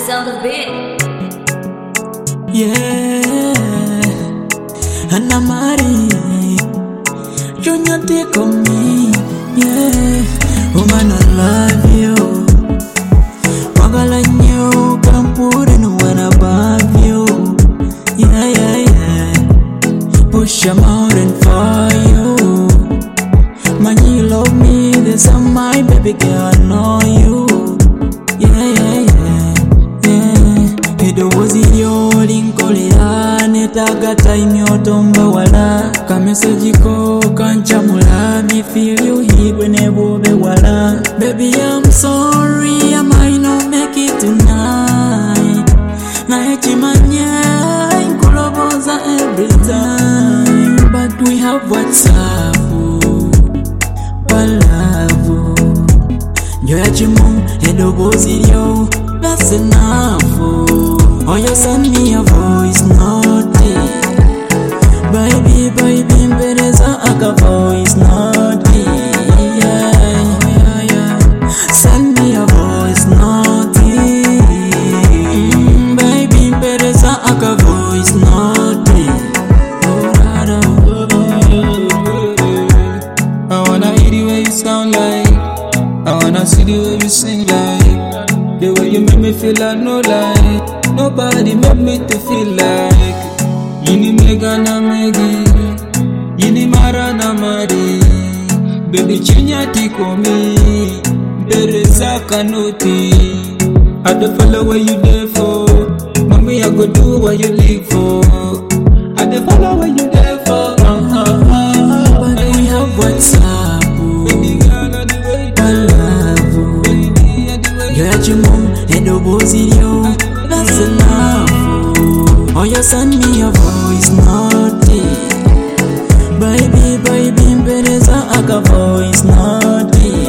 sound of it. Yeah, Anna Marie, Junior take on me. Yeah, woman, I love you. Wagala you can put anyone above you. Yeah, yeah, yeah. Push a mountain for you. Man, you love me, there's some my baby girl, I know you. Yeah, yeah, yeah, yeah. Edo wozi linkolera netaga time yotomba wala kameseji ko kanchamula me feel you higwe nebobe wala. Baby, I'm sorry, I might not make it tonight. Na echimanya inkuloboza every time, but we have WhatsApp. Palavu Joya chimum edogozi yo, that's enough. Oh, you send me a voice note. Baby, baby, bereza aka voice note. Yeah, yeah, yeah. Send me a voice note. Baby, bereza aka voice note. I wanna hear the way you sound like, I wanna see the way you sing like, the way you make me feel I no lie. Nobody make me to feel like Yini mega na megi, Yini mara na mari. Baby chinya tiko mi, Bereza kanoti. I don't follow where you there for, mommy I go do what you live for. I don't follow where you there for. But we have WhatsApp. Palavu Joya chimum edogozi yo, that's enough. Oh, you send me a voice note. Baby, baby, bereza aka voice note.